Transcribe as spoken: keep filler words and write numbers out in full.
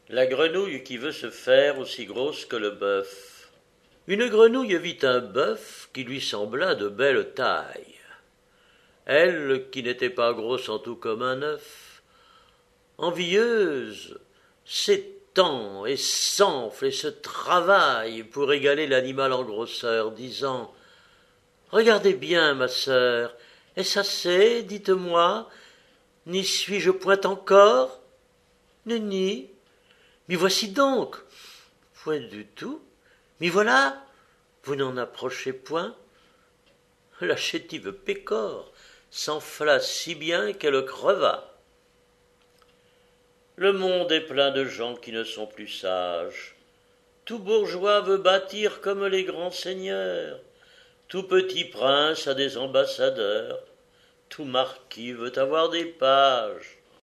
La grenouille qui veut se faire aussi grosse que le bœuf. Une grenouille vit un bœuf qui lui sembla de belle taille. Elle, qui n'était pas grosse en tout comme un œuf, envieuse, s'étend et s'enfle et se travaille pour égaler l'animal en grosseur, disant « Regardez bien, ma sœur, est-ce assez, dites-moi, n'y suis-je point encore? Nenni. M'y voici donc. Point du tout. M'y voilà. Vous n'en approchez point. » La chétive Pécore s'enfla si bien qu'elle creva. Le monde est plein de gens qui ne sont plus sages. Tout bourgeois veut bâtir comme les grands seigneurs. Tout petit prince a des ambassadeurs. Tout marquis veut avoir des pages.